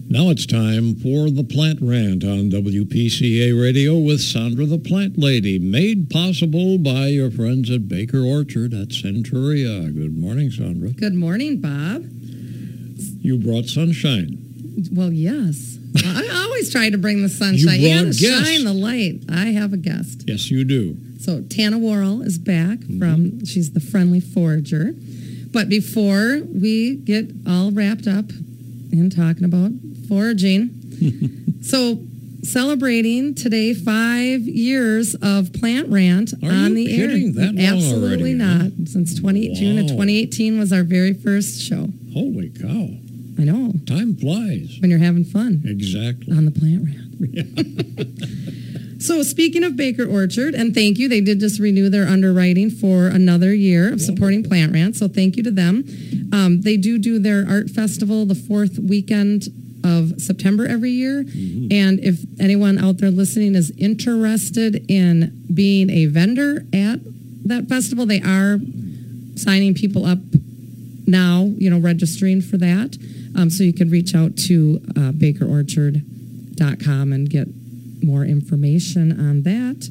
Now it's time for the Plant Rant on WPCA Radio with Sandra the Plant Lady, made possible by your friends at Baker Orchard at Centuria. Good morning, Sandra. Good morning, Bob. You brought sunshine. Well, yes. I always try to bring the sunshine and shine the light. I have a guest. Yes, you do. So Tana Worrell is back she's the Friendly Forager. But before we get all wrapped up in talking about foraging, so celebrating today 5 years of Plant Rant on the air. Are you kidding? That long Absolutely already, not. Since June of 2018 was our very first show. Holy cow. I know. Time flies. When you're having fun. Exactly. On the Plant Rant. So speaking of Baker Orchard, and thank you, they did just renew their underwriting for another year of supporting Plant Rant, so thank you to them. They do their art festival the fourth weekend of September every year, and if anyone out there listening is interested in being a vendor at that festival, they are signing people up now, registering for that. So you can reach out to bakerorchard.com and get more information on that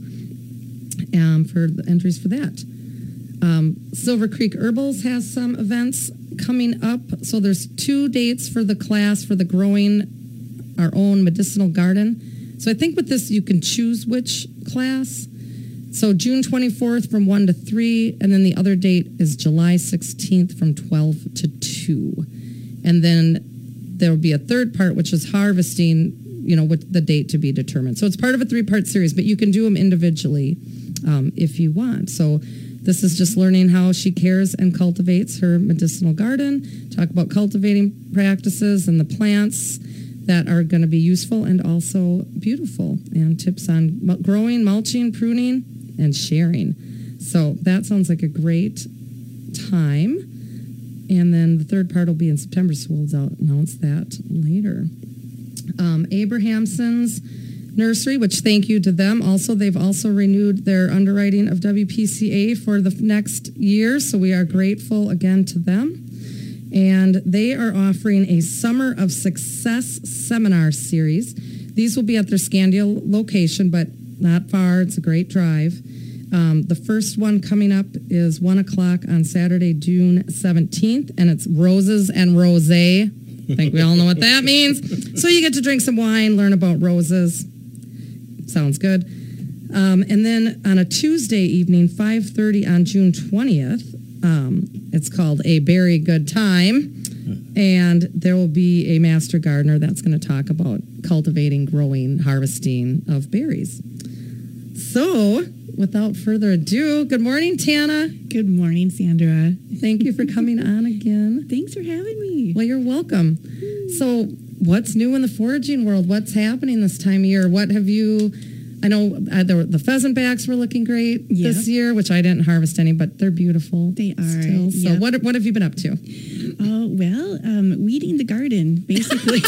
for the entries for that. Silver Creek Herbals has some events coming up. So there's 2 dates for the class for the growing our own medicinal garden. So I think with this you can choose which class. So June 24th from 1 to 3, and then the other date is July 16th from 12 to 2. And then there will be a third part, which is harvesting, with the date to be determined. So it's part of a 3-part series, but you can do them individually if you want. So this is just learning how she cares and cultivates her medicinal garden, talk about cultivating practices and the plants that are going to be useful and also beautiful, and tips on growing, mulching, pruning, and sharing. So that sounds like a great time. And then the third part will be in September, so we'll announce that later. Abrahamson's Nursery, which thank you to them. Also, they've also renewed their underwriting of WPCA for the next year, so we are grateful again to them. And they are offering a Summer of Success seminar series. These will be at their Scandia location, but not far. It's a great drive. The first one coming up is 1 o'clock on Saturday, June 17th, and it's Roses and Rosé. I think we all know what that means. So you get to drink some wine, learn about roses. Sounds good. And then on a Tuesday evening, 5:30 on June 20th, it's called A Berry Good Time. And there will be a master gardener that's going to talk about cultivating, growing, harvesting of berries. So without further ado, good morning, Tana. Good morning, Sandra. Thank you for coming on again. Thanks for having me. Well, you're welcome. So what's new in the foraging world? What's happening this time of year? What have you... I know the pheasant backs were looking great this year, which I didn't harvest any, but they're beautiful. They are. Still. So what have you been up to? Oh, well, weeding the garden, basically.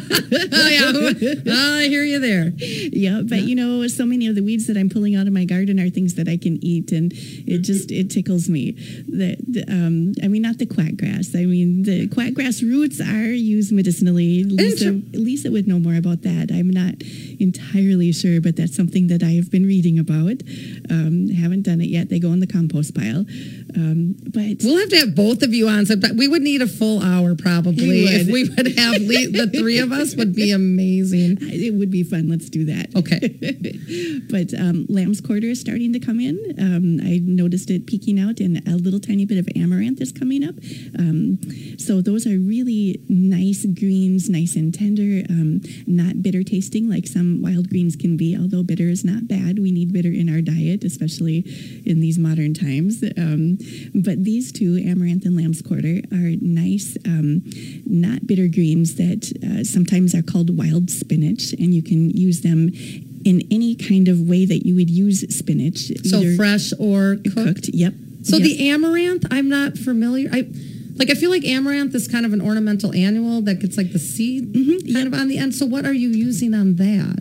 I hear you there. Yeah, but so many of the weeds that I'm pulling out of my garden are things that I can eat, and it tickles me. Not the quackgrass. The quackgrass roots are used medicinally. Lisa would know more about that. I'm not entirely sure, but that's something that I have been reading about. Haven't done it yet. They go in the compost pile. But we'll have to have both of you on. But we would need a full hour probably. If we would have the 3 of us, would be amazing. It would be fun. Let's do that. Okay. But lamb's quarter is starting to come in. I noticed it peeking out, and a little tiny bit of amaranth is coming up. So those are really nice greens, nice and tender, not bitter tasting like some wild greens can be, although bitter is not bad. We need bitter in our diet, especially in these modern times. But these two, amaranth and lamb's quarter, are nice, not bitter greens that sometimes are called wild spinach, and you can use them in any kind of way that you would use spinach. So fresh or cooked? Yep. So the amaranth, I'm not familiar. I feel like amaranth is kind of an ornamental annual that gets like the seed kind of on the end. So what are you using on that?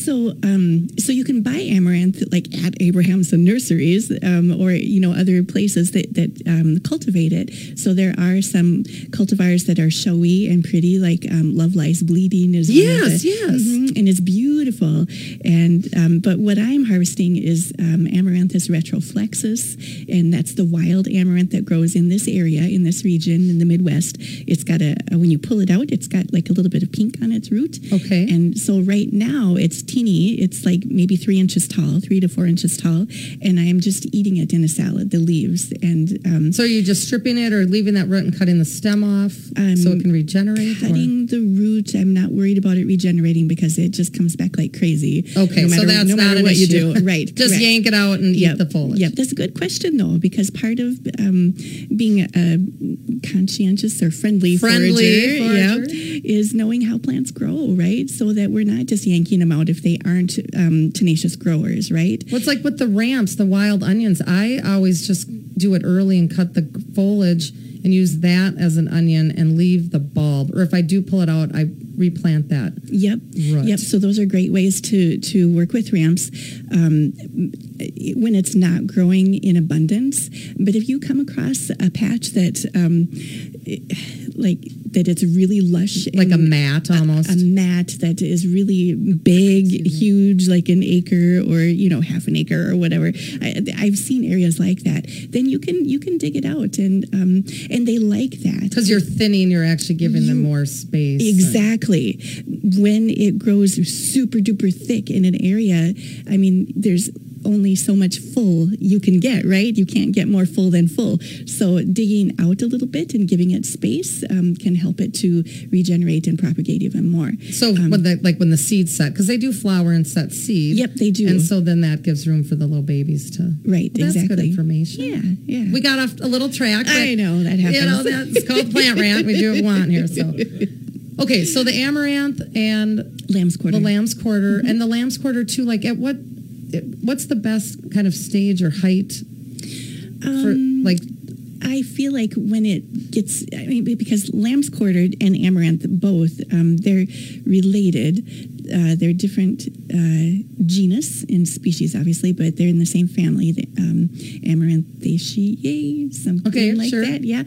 So you can buy amaranth like at Abrahamson Nurseries or other places that cultivate it. So there are some cultivars that are showy and pretty, like Love Lies Bleeding is Yes. and it's beautiful. And but what I'm harvesting is Amaranthus retroflexus, and that's the wild amaranth that grows in this area, in this region, in the Midwest. It's got when you pull it out, it's got like a little bit of pink on its root. Okay. And so right now it's teeny. It's like maybe 3 inches tall, 3 to 4 inches tall, and I am just eating it in a salad, the leaves. And so are you just stripping it or leaving that root and cutting the stem off so it can regenerate? Cutting the root, I'm not worried about it regenerating because it just comes back like crazy. Okay, so that's no not matter an what issue. you do. Right. Just correct. yank it out and eat the foliage. Yep, that's a good question though, because part of being a conscientious or friendly forager. Yep, is knowing how plants grow, right? So that we're not just yanking them out if they aren't tenacious growers, right? Well, it's like with the ramps, the wild onions. I always just do it early and cut the foliage and use that as an onion and leave the bulb. Or if I do pull it out, I replant that. Yep. Root. Yep. So those are great ways to work with ramps when it's not growing in abundance. But if you come across a patch that that it's really lush, Like a and mat almost. a mat that is really big, huge, like an acre or half an acre or whatever. I've seen areas like that. Then you can dig it out, and they like that Because you're thinning, you're actually giving them more space. Exactly. When it grows super duper thick in an area, I mean, there's only so much full you can get, right? You can't get more full than full. So digging out a little bit and giving it space can help it to regenerate and propagate even more. So when the seeds set, because they do flower and set seed. Yep, they do. And so then that gives room for the little babies to. Right, Well, that's exactly. good information. Yeah. We got off a little track. But, I know, that happens. that's called plant rant. We do what we want here. So, okay, so the amaranth and Lamb's quarter. the lamb's quarter, and the lamb's quarter too. Like what's the best kind of stage or height for like? I feel like when it gets, because lamb's quarter and amaranth both, they're related. They're different genus and species, obviously, but they're in the same family. The, Amaranthaceae, something like sure. that. Yeah.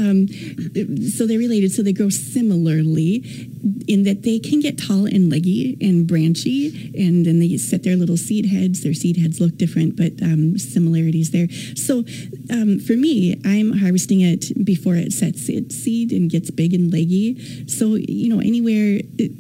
So they're related. So they grow similarly in that they can get tall and leggy and branchy, and then they set their little seed heads. Their seed heads look different, but similarities there. So for me, I'm harvesting it before it sets its seed and gets big and leggy. So, anywhere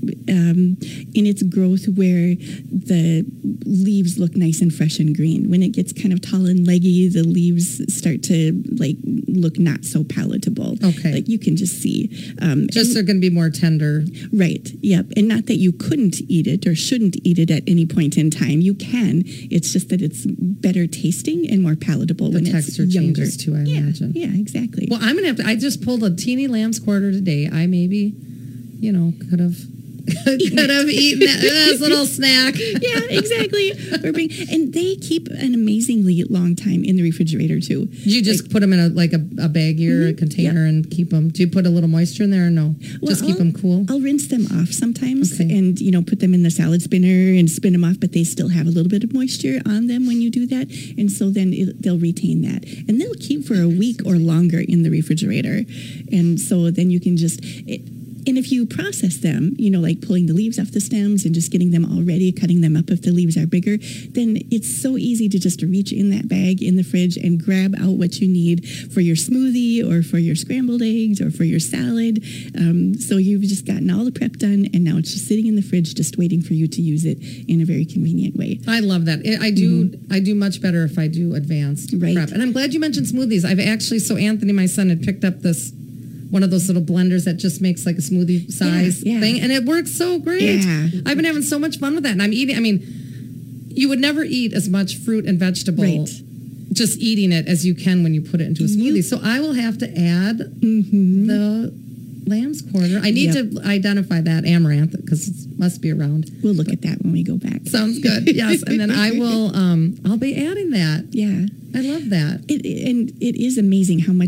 in its growth where the leaves look nice and fresh and green. When it gets kind of tall and leggy, the leaves start to look not so palatable. Okay. Like you can just see. They're going to be more tender. Right. Yep. And not that you couldn't eat it or shouldn't eat it at any point in time. You can. It's just that it's better tasting and more palatable The when texture it's younger. changes too, I imagine. Yeah, exactly. Well, I'm going to I just pulled a teeny lamb's quarter today. I maybe, could have eaten that little snack. Yeah, exactly. And they keep an amazingly long time in the refrigerator too. You just put them in a baggie or a container and keep them. Do you put a little moisture in there or no? Just keep them cool? I'll rinse them off sometimes Okay. and, put them in the salad spinner and spin them off, but they still have a little bit of moisture on them when you do that. And so then they'll retain that. And they'll keep for a week or longer in the refrigerator. And so then you can just... And if you process them, like pulling the leaves off the stems and just getting them all ready, cutting them up if the leaves are bigger, then it's so easy to just reach in that bag in the fridge and grab out what you need for your smoothie or for your scrambled eggs or for your salad. So you've just gotten all the prep done, and now it's just sitting in the fridge just waiting for you to use it in a very convenient way. I love that. I do much better if I do advanced Right. prep. And I'm glad you mentioned smoothies. I've actually, Anthony, my son, had picked up one of those little blenders that just makes like a smoothie size Yeah. thing, and it works so great. Yeah. I've been having so much fun with that, and I'm eating. I mean, you would never eat as much fruit and vegetable Right. just eating it as you can when you put it into a smoothie. So I will have to add the lamb's quarter. I need to identify that amaranth because it must be around. We'll look at that when we go back. Sounds good. Yes, and then I will. I'll be adding that. Yeah. I love that. And it is amazing how much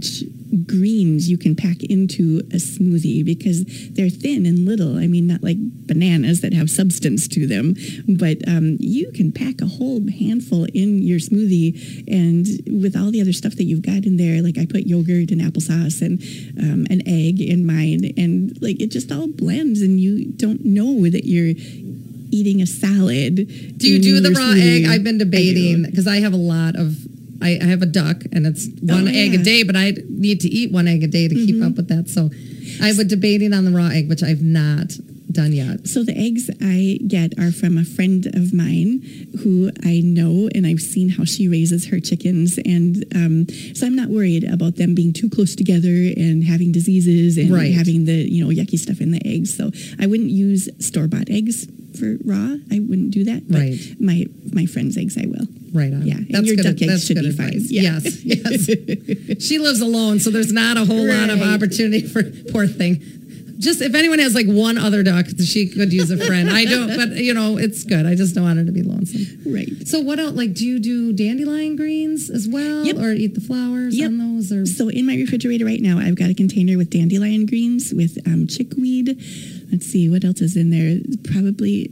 greens you can pack into a smoothie because they're thin and little. I mean, not like bananas that have substance to them, but you can pack a whole handful in your smoothie, and with all the other stuff that you've got in there, like I put yogurt and applesauce and an egg in mine, and like it just all blends, and you don't know that you're eating a salad. Do you do the raw egg? I've been debating because I have a lot of. I have a duck, and it's one egg a day, but I need to eat one egg a day to keep up with that. So I was debating on the raw egg, which I've not done yet. So the eggs I get are from a friend of mine who I know, and I've seen how she raises her chickens, and so I'm not worried about them being too close together and having diseases and having the yucky stuff in the eggs. So I wouldn't use store-bought eggs for raw. I wouldn't do that. But my friend's eggs I will. Right on. Yeah, and your duck eggs should be fine. Yeah. Yes. She lives alone, so there's not a whole lot of opportunity for poor thing. Just if anyone has like one other duck, she could use a friend. I don't, but it's good. I just don't want her to be lonesome. Right. So what else? Like, do you do dandelion greens as well, or eat the flowers on those? Or so in my refrigerator right now, I've got a container with dandelion greens with chickweed. Let's see what else is in there. Probably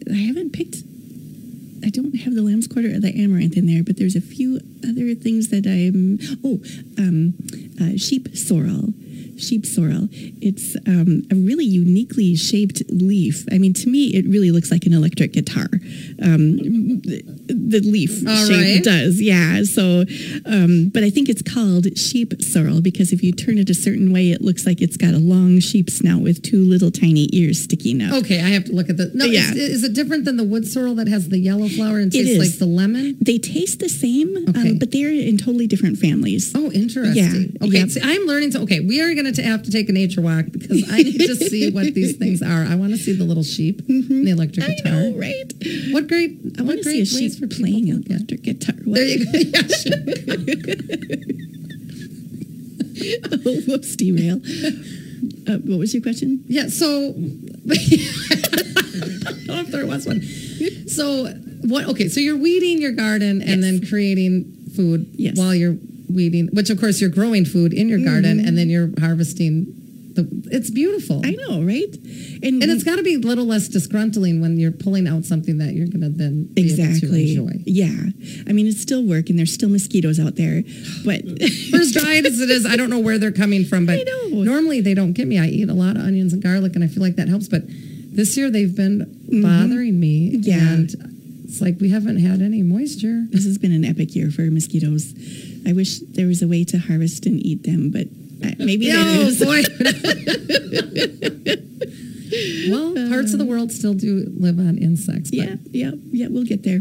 I don't have the lamb's quarter or the amaranth in there, but there's a few other things that sheep sorrel. Sheep sorrel. It's a really uniquely shaped leaf. I mean, to me, it really looks like an electric guitar. The leaf shape does, yeah. So, but I think it's called sheep sorrel because if you turn it a certain way, it looks like it's got a long sheep snout with two little tiny ears sticking up. Okay, I have to look at that. No, is it different than the wood sorrel that has the yellow flower and tastes like the lemon? They taste the same, but they're in totally different families. Oh, interesting. Yeah. Okay, so I'm learning. We are going to have to take a nature walk because I need to see what these things are. I want to see the little sheep, and the electric guitar. I know, right? What great! I want to see a sheep for playing an electric guitar. What? There you go. Oh, whoops, derail. What was your question? Yeah, so I don't know if there was one. So what? Okay, so you're weeding your garden and then creating food while you're weeding, which of course you're growing food in your garden and then you're harvesting. It's beautiful. I know, right? And it's got to be a little less disgruntling when you're pulling out something that you're going to then be able to enjoy. Yeah. I mean, it's still work and there's still mosquitoes out there, but for as dry as it is, I don't know where they're coming from, but normally they don't get me. I eat a lot of onions and garlic and I feel like that helps, but this year they've been bothering me. Yeah. And it's like we haven't had any moisture. This has been an epic year for mosquitoes. I wish there was a way to harvest and eat them, but maybe there is. Boy. Well, parts of the world still do live on insects. But Yeah, we'll get there.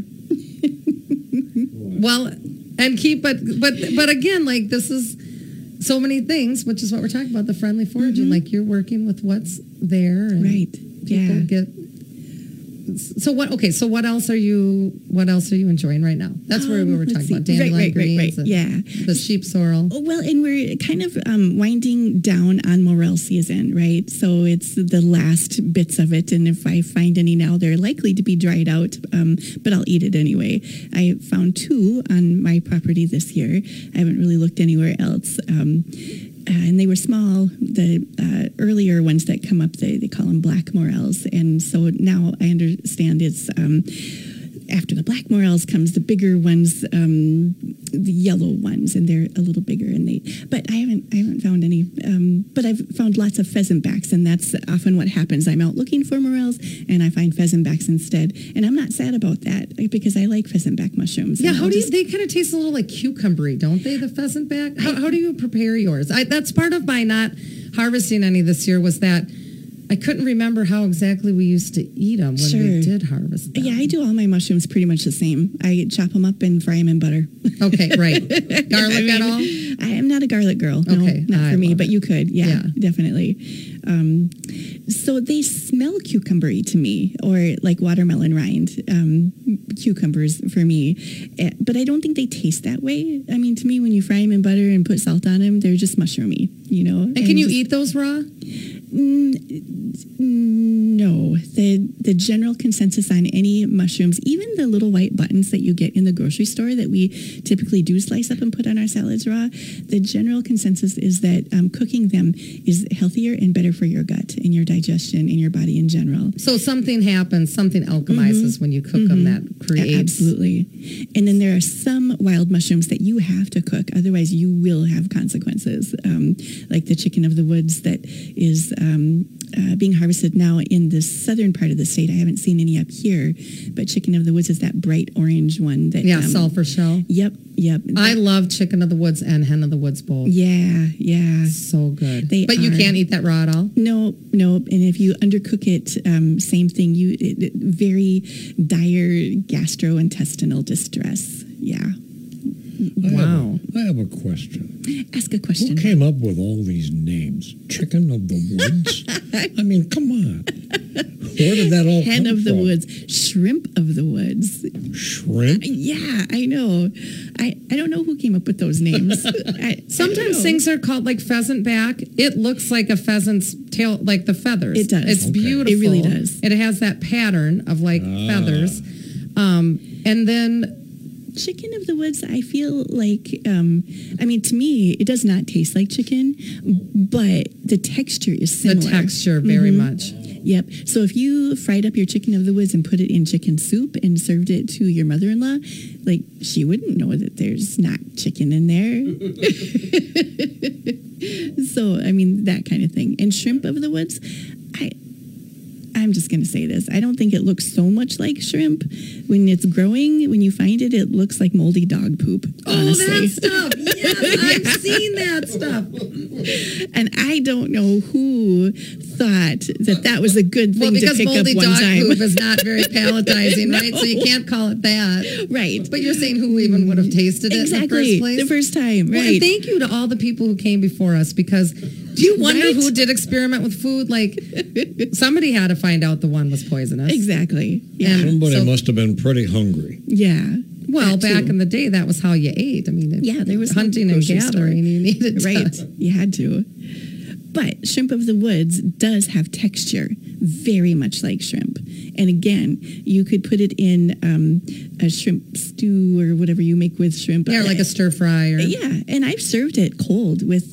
Well, and but again, like this is so many things, which is what we're talking about, the friendly foraging. Like you're working with what's there. And people get. So what else are you enjoying right now? That's where we were talking about dandelion greens. Right. The sheep sorrel. Oh, well, and we're kind of winding down on morel season, right? So it's the last bits of it, and if I find any now, they're likely to be dried out, but I'll eat it anyway. I found 2 on my property this year. I haven't really looked anywhere else. And they were small. The earlier ones that come up, they call them black morels. And so now I understand it's after the black morels comes the bigger ones, the yellow ones, and they're a little bigger. But I haven't found any. But I've found lots of pheasant backs, and that's often what happens. I'm out looking for morels, and I find pheasant backs instead. And I'm not sad about that because I like pheasant back mushrooms. Yeah, they kind of taste a little like cucumbery, don't they? The pheasant back. How do you prepare yours? That's part of my not harvesting any this year was that. I couldn't remember how exactly we used to eat them when we did harvest them. Yeah, I do all my mushrooms pretty much the same. I chop them up and fry them in butter. Okay, right. Garlic at all? I am not a garlic girl. No, not for me, but you could. Yeah, definitely. So they smell cucumbery to me, or like watermelon rind cucumbers for me. But I don't think they taste that way. I mean, to me, when you fry them in butter and put salt on them, they're just mushroomy, And can you eat those raw? No, the general consensus on any mushrooms, even the little white buttons that you get in the grocery store that we typically do slice up and put on our salads raw, the general consensus is that cooking them is healthier and better for your gut and your digestion and your body in general. So something happens, something alchemizes when you cook them that creates. Absolutely. And then there are some wild mushrooms that you have to cook, otherwise you will have consequences, like the chicken of the woods that is being harvested now in the southern part of the state. I haven't seen any up here, but chicken of the woods is that bright orange one that sulfur shell. Yep. I love chicken of the woods and hen of the woods both. Yeah. So good. But you can't eat that raw at all? Nope. And if you undercook it, same thing. Very dire gastrointestinal distress. Yeah. Wow. I have a question. Ask a question. Who came up with all these names? Chicken of the woods? I mean, come on. Where did that all come from? Hen of the woods. Shrimp of the woods. Shrimp? Yeah, I know. I don't know who came up with those names. Sometimes things are called like pheasant back. It looks like a pheasant's tail, like the feathers. It does. It's beautiful. It really does. It has that pattern of like feathers. And then chicken of the woods, I feel like, to me, it does not taste like chicken, but the texture is similar. The texture, very much. Yep. So if you fried up your chicken of the woods and put it in chicken soup and served it to your mother-in-law, like, she wouldn't know that there's not chicken in there. So, that kind of thing. And shrimp of the woods, I'm just going to say this. I don't think it looks so much like shrimp. When it's growing, when you find it, it looks like moldy dog poop, honestly. Oh, that stuff. Yes, I've seen that stuff. And I don't know who thought that was a good thing to pick up one time. Because moldy dog poop is not very palatizing, right? No. So you can't call it that. Right. But you're saying who even would have tasted it in the first place? The first time, right. Well, and thank you to all the people who came before us, because do you wonder who did experiment with food? Like, somebody had to find out the one was poisonous. Exactly. Yeah. Somebody must have been pretty hungry. Yeah. Well, back in the day, that was how you ate. There was hunting and gathering. You needed to. Right. You had to. But shrimp of the woods does have texture, very much like shrimp. And again, you could put it in a shrimp stew or whatever you make with shrimp. Yeah, like a stir fry. Yeah, and I've served it cold with,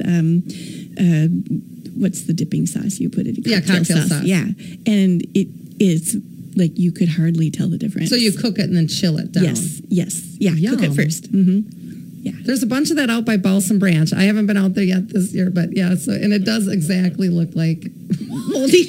what's the dipping sauce you put it in? Cocktail sauce. Yeah, and it is like you could hardly tell the difference. So you cook it and then chill it down. Yes. Yeah, Yum. cook it first. Mm-hmm. Yeah. There's a bunch of that out by Balsam Branch. I haven't been out there yet this year, but yeah, and it does exactly look like moldy.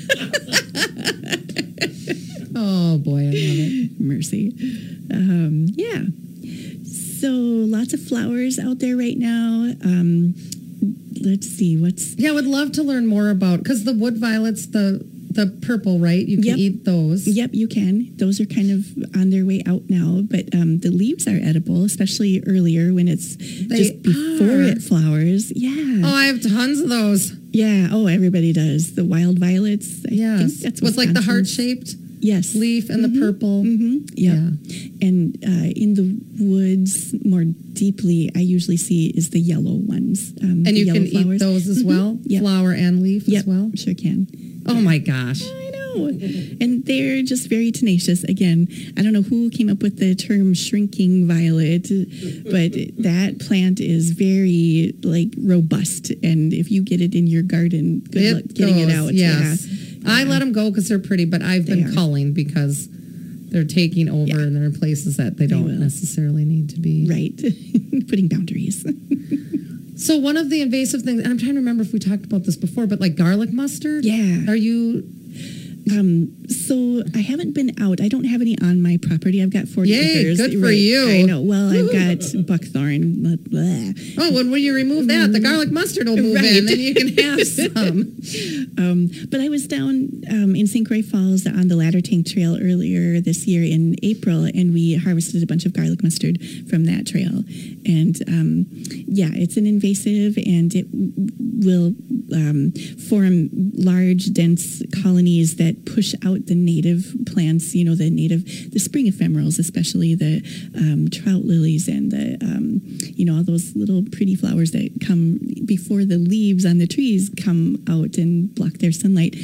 Oh boy, I love it. Mercy. Yeah. So lots of flowers out there right now. Let's see, I would love to learn more about, because the wood violets, the purple, right? You can eat those. Yep, you can. Those are kind of on their way out now, but the leaves are edible, especially earlier when it's just before it flowers. Yeah. Oh, I have tons of those. Yeah. Oh, everybody does. The wild violets. I think that's with like the heart-shaped leaf and the purple. Mm-hmm. Yep. Yeah. And in the woods, more deeply, I usually see is the yellow ones. And you can flowers. Eat those as well? Yep. Flower and leaf as well? Sure can. Oh my gosh. I know. And they're just very tenacious. Again, I don't know who came up with the term shrinking violet, but that plant is very robust. And if you get it in your garden, good luck getting it out. Yes. Yeah. I let them go because they're pretty, but I've been culling because they're taking over and they're in places that they don't necessarily need to be. Right. Putting boundaries. So one of the invasive things, and I'm trying to remember if we talked about this before, but like garlic mustard? Yeah. Are you... So I haven't been out. I don't have any on my property. I've got 40 acres. Good for you. I know. Well, I've got buckthorn. Oh, when you remove that, the garlic mustard will move in, and you can have some. But I was down in St. Croix Falls on the Ladder Tank Trail earlier this year in April, and we harvested a bunch of garlic mustard from that trail. And it's an invasive, and it will form large, dense colonies that push out the native plants, the spring ephemerals, especially the trout lilies and the, all those little pretty flowers that come before the leaves on the trees come out and block their sunlight.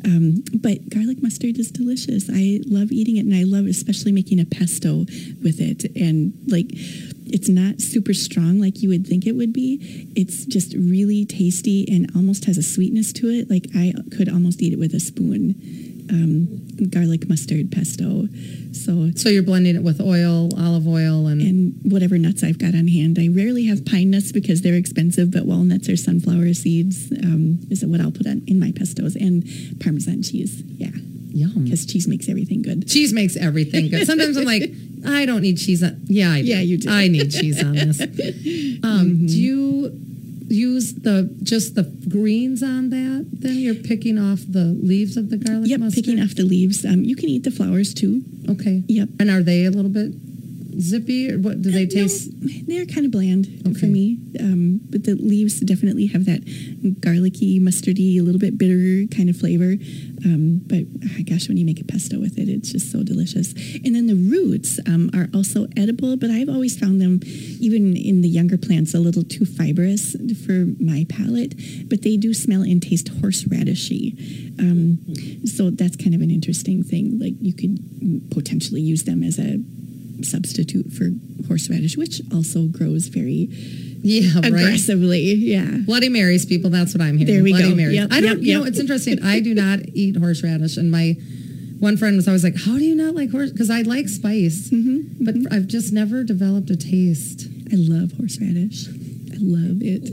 But garlic mustard is delicious. I love eating it, and I love especially making a pesto with it. And like, it's not super strong like you would think it would be. It's just really tasty and almost has a sweetness to it. Like, I could almost eat it with a spoon. Garlic mustard pesto. So you're blending it with oil, olive oil, and whatever nuts I've got on hand. I rarely have pine nuts because they're expensive, but walnuts or sunflower seeds is what I'll put in my pestos, and Parmesan cheese. Yeah. Yum. Because cheese makes everything good. Cheese makes everything good. Sometimes I'm like, I don't need cheese on. Yeah, I do. Yeah, you do. I need cheese on this. Do you use just the greens on that? Then you're picking off the leaves of the garlic Yep, mustard? picking off the leaves. You can eat the flowers too. Okay. Yep. And are they a little bit zippy, or what do they taste? No, they're kind of bland for me. But the leaves definitely have that garlicky, mustardy, a little bit bitter kind of flavor. But gosh, when you make a pesto with it, it's just so delicious. And then the roots are also edible, but I've always found them, even in the younger plants, a little too fibrous for my palate. But they do smell and taste horseradishy. So that's kind of an interesting thing. Like, you could potentially use them as a substitute for horseradish, which also grows very aggressively. Right? Yeah. Bloody Marys, people. That's what I'm hearing. There we Bloody go. Marys. Yep, I don't. yep, You know, yep. it's interesting. I do not eat horseradish, and my one friend was always like, "How do you not like horse?" Because I like spice, but I've just never developed a taste. I love horseradish. I love it.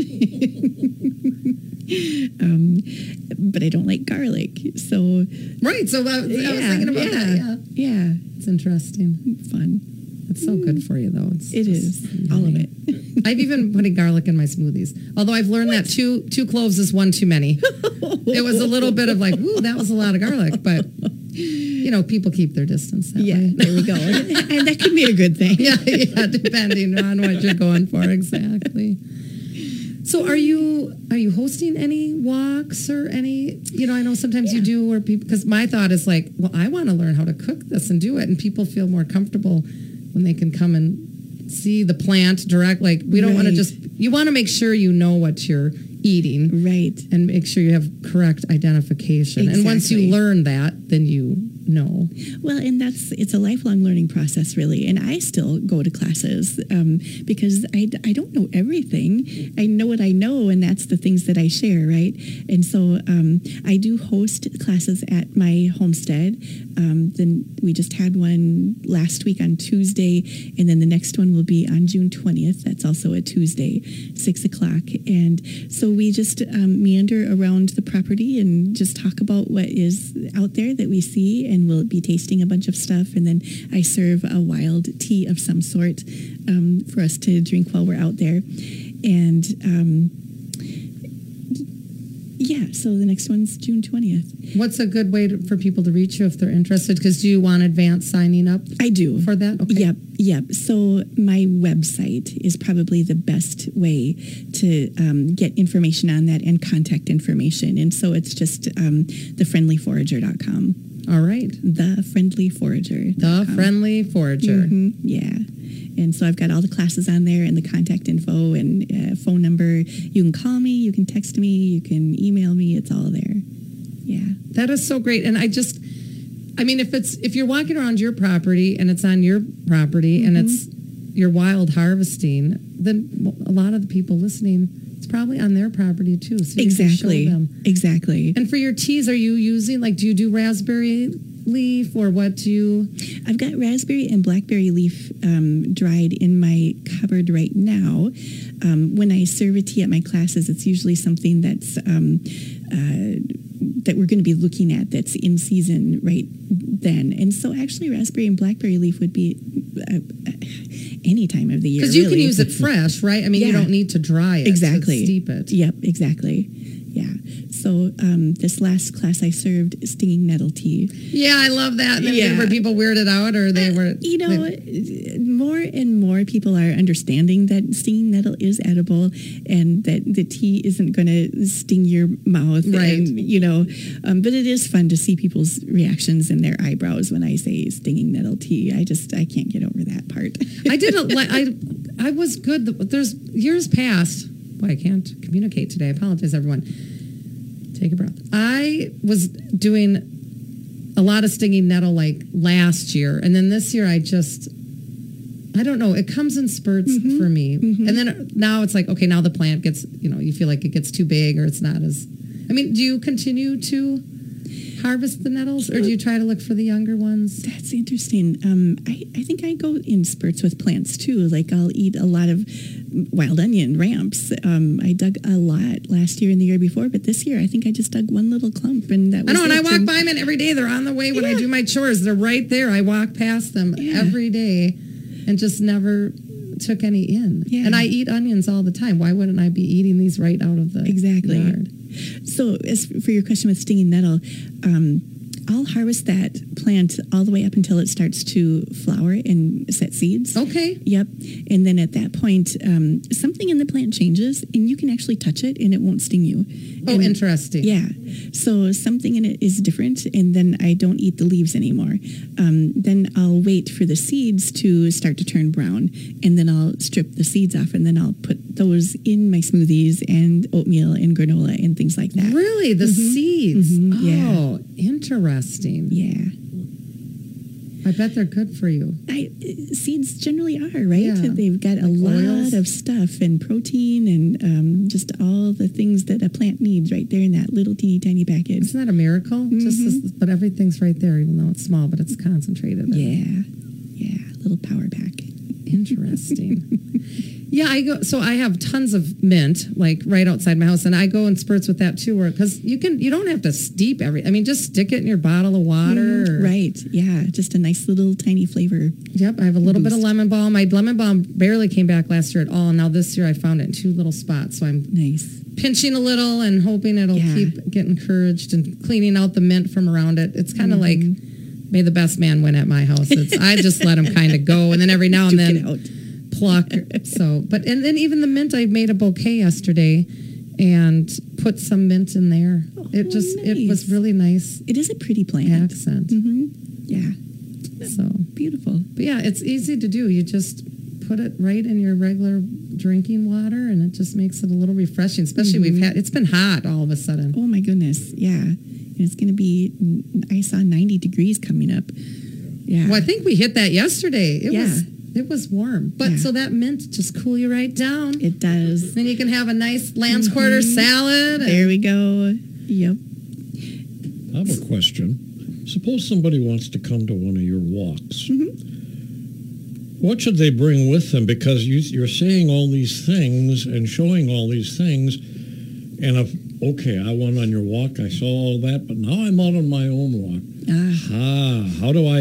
But I don't like garlic. So Right. So I was thinking about that. Yeah. It's interesting. Fun. It's so good for you, though. It is. All of it. I've even putting garlic in my smoothies. Although I've learned that two cloves is one too many. It was a little bit of like, ooh, that was a lot of garlic. But, you know, people keep their distance that way. There we go. And that could be a good thing. Yeah, depending on what you're going for. Exactly. So are you hosting any walks or any, you know, I know sometimes you do where people, because my thought is like, well, I want to learn how to cook this and do it. And people feel more comfortable when they can come and see the plant direct. Like, we don't want to just, you want to make sure you know what you're eating. Right. And make sure you have correct identification. Exactly. And once you learn that, then you know. Well, and it's a lifelong learning process, really. And I still go to classes because I don't know everything. I know what I know, and that's the things that I share, right? And so I do host classes at my homestead. Then we just had one last week on Tuesday, and then the next one will be on June 20th. That's also a Tuesday, 6 o'clock. And so we just meander around the property and just talk about what is out there that we see, and we'll be tasting a bunch of stuff. And then I serve a wild tea of some sort for us to drink while we're out there. And so the next one's June 20th. What's a good way for people to reach you if they're interested? Because do you want advance signing up? I do. For that? Okay. Yep. So my website is probably the best way to get information on that and contact information. And so it's just thefriendlyforager.com. All right. Thefriendlyforager. The Friendly Forager. Yeah. And so I've got all the classes on there and the contact info and phone number. You can call me, you can text me, you can email me. It's all there. Yeah. That is so great. And if you're walking around your property and it's on your property and it's your wild harvesting, then a lot of the people listening, it's probably on their property too. So you can show them. Exactly. And for your teas, are you using, do you do raspberry leaf or what do you? I've got raspberry and blackberry leaf dried in my cupboard right now. When I serve a tea at my classes, it's usually something that's that we're going to be looking at that's in season right then. And so actually raspberry and blackberry leaf would be any time of the year. Because you can use it fresh, right? I mean, you don't need to dry it. Exactly. To steep it. Yep, exactly. Yeah. So this last class I served stinging nettle tea. Yeah, I love that. Were people weirded out or they were? More and more people are understanding that stinging nettle is edible and that the tea isn't going to sting your mouth. Right. And, but it is fun to see people's reactions and their eyebrows when I say stinging nettle tea. I can't get over that part. I was good. There's years past. Boy, I can't communicate today. I apologize, everyone. Take a breath. I was doing a lot of stinging nettle like last year, and then this year I don't know. It comes in spurts for me, and then now it's like, okay, now the plant gets, you feel like it gets too big, or it's not as. I mean, do you continue to harvest the nettles, or do you try to look for the younger ones? That's interesting. I think I go in spurts with plants too. Like I'll eat a lot of wild onion ramps. I dug a lot last year and the year before, but this year I think I just dug one little clump, and that was I know, and I it. walk by them every day. They're on the way when I do my chores. They're right there. I walk past them every day, and just never took any in. Yeah. And I eat onions all the time. Why wouldn't I be eating these right out of the yard? So as for your question with stinging nettle, I'll harvest that plant all the way up until it starts to flower and set seeds. Okay. Yep. And then at that point, something in the plant changes, and you can actually touch it, and it won't sting you. Oh, And- interesting. Yeah. So something in it is different, and then I don't eat the leaves anymore. Then I'll wait for the seeds to start to turn brown, and then I'll strip the seeds off, and then I'll put those in my smoothies and oatmeal and granola and things like that. Really? The seeds? Yeah. Oh, interesting. Yeah. I bet they're good for you. Seeds generally are, right? Yeah. They've got a Like lot oils. of stuff and protein and just all the things that a plant needs right there in that little teeny tiny packet. Isn't that a miracle? But everything's right there, even though it's small, but it's concentrated. Yeah. Yeah. Little power pack. Interesting. Yeah, I have tons of mint, like right outside my house, and I go in spurts with that too, because you don't have to steep just stick it in your bottle of water. Or, Right. Yeah. Just a nice little tiny flavor. Yep, I have a little bit of lemon balm. My lemon balm barely came back last year at all. Now this year I found it in 2 little spots, so I'm Nice. pinching a little and hoping it'll keep getting encouraged and cleaning out the mint from around it. It's kind of like, may the best man win at my house. I just let him kind of go, and then every now and Duke it then out. pluck. And then even the mint, I made a bouquet yesterday and put some mint in there. It nice. was really nice It is a pretty plant. accent. Yeah. So, Beautiful. but yeah, it's easy to do. You just put it right in your regular drinking water, and it just makes it a little refreshing. Especially it's been hot all of a sudden. Oh my goodness. Yeah. And it's going to be, I saw 90 degrees coming up. Yeah. Well, I think we hit that yesterday. Yeah. It was warm. But so that mint just cool you right down. It does. Then you can have a nice lamb's quarter salad. There we go. Yep. I have a question. Suppose somebody wants to come to one of your walks. What should they bring with them? Because you're saying all these things and showing all these things, and I went on your walk, I saw all that, but now I'm out on my own walk. How do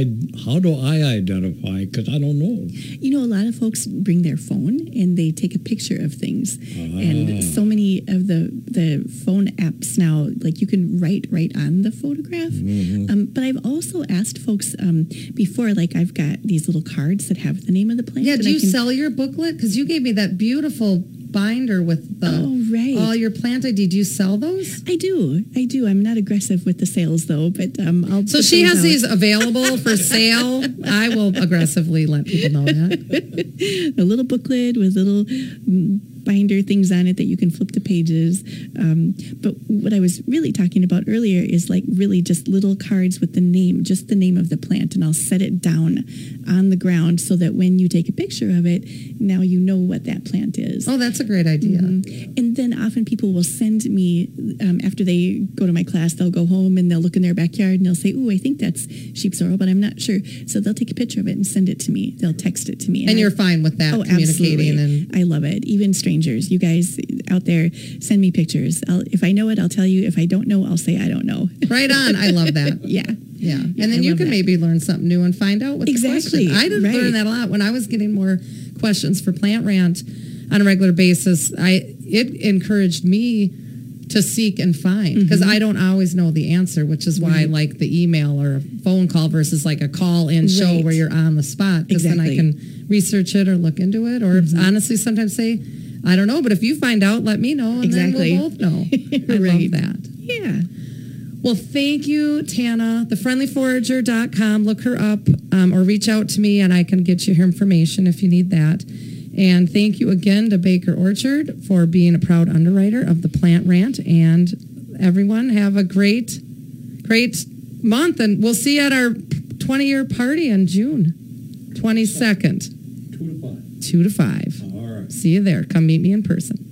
I identify? Because I don't know. You know, a lot of folks bring their phone and they take a picture of things. And so many of the phone apps now, like you can write right on the photograph. But I've also asked folks before, like I've got these little cards that have the name of the plant. Yeah, and do I you can- sell your booklet? Because you gave me that beautiful binder with all your plant ID. Do you sell those? I do. I'm not aggressive with the sales though, but I'll. So put she those has out. these available for sale. I will aggressively let people know that. A little booklet with little binder things on it that you can flip the pages. But what I was really talking about earlier is like really just little cards with just the name of the plant, and I'll set it down on the ground so that when you take a picture of it, now you know what that plant is. Oh, that's a great idea. And then often people will send me, after they go to my class, they'll go home and they'll look in their backyard and they'll say, "Ooh, I think that's sheep sorrel, but I'm not sure." So they'll take a picture of it and send it to me. They'll text it to me. And you're fine with that, communicating. Absolutely. I love it. Even strangers, you guys out there, send me pictures. If I know it, I'll tell you. If I don't know, I'll say I don't know. Right on. I love that. Yeah. Yeah. And then I you love can that. maybe learn something new and find out what the Exactly. question. I didn't Right. learn that a lot when I was getting more questions for Plant Rant on a regular basis. It encouraged me to seek and find, because I don't always know the answer, which is why I like the email or a phone call versus like a call-in show Right. where you're on the spot, because then I Exactly. can research it or look into it, or honestly sometimes say, I don't know, but if you find out, let me know, and Exactly. then we'll both know. I Right. love that. Yeah. Well, thank you, Tana. TheFriendlyForager.com. Look her up or reach out to me, and I can get you her information if you need that. And thank you again to Baker Orchard for being a proud underwriter of the Plant Rant and everyone have a great month, and we'll see you at our 20-year party in June 22nd. 2 to 5. 2 to 5. All right. See you there. Come meet me in person.